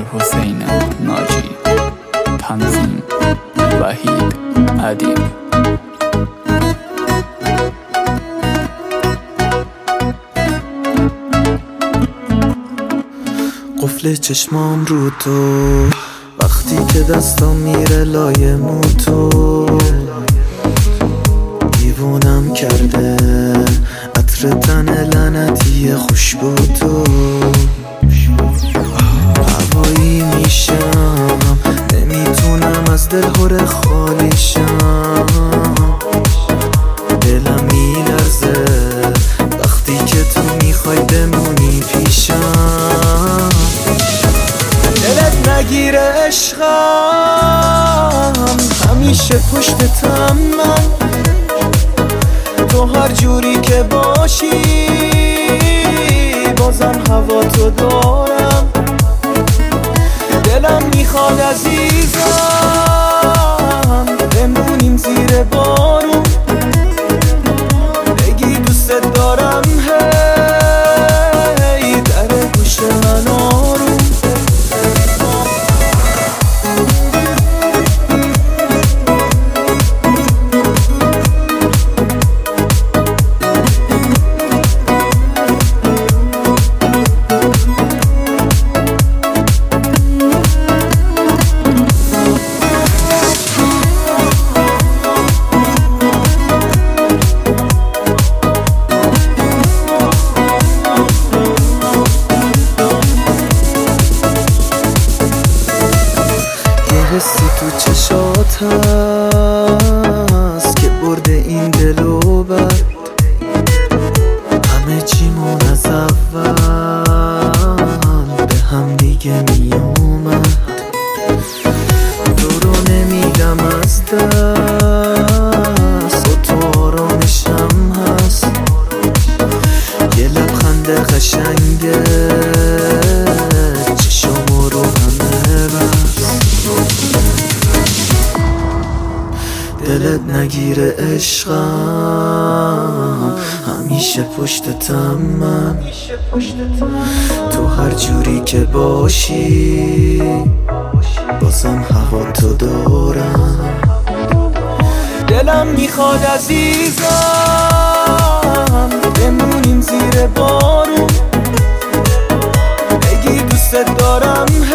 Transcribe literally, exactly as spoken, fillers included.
حسین ناجی، تنظیم وحید ادیب. قفل چشمام رو تو وقتی که دستم میره لای موتو، دیوونم کرده عطر تن لعنتی خوشبو تو. هوایی میشم نمیتونم از دل هره خالیشم، دلم میلرزه وقتی که تو میخوای بمونی پیشم. دلت نگیره عشقم همیشه پشتتم من، تو هر جوری که باشی بازم هوا تو دارم. دلم میخواد عزیزم بمونیم زیر بارون، بگی دوست دارم هی در گوش من آروم. حسی تو چشات هست که برده این دلو بر، همه چیمون از اول به هم دیگه می اومد. تو رو نمیدم از دست و تو آرامشم هست، یه لبخند قشنگه چشم رو همه بست. دلت نگیره عشقم همیشه پشتتم من، تو هر جوری که باشی بازم هوا تو دارم. دلم میخواد عزیزم بمونیم زیر بارون، بگی دوست دارم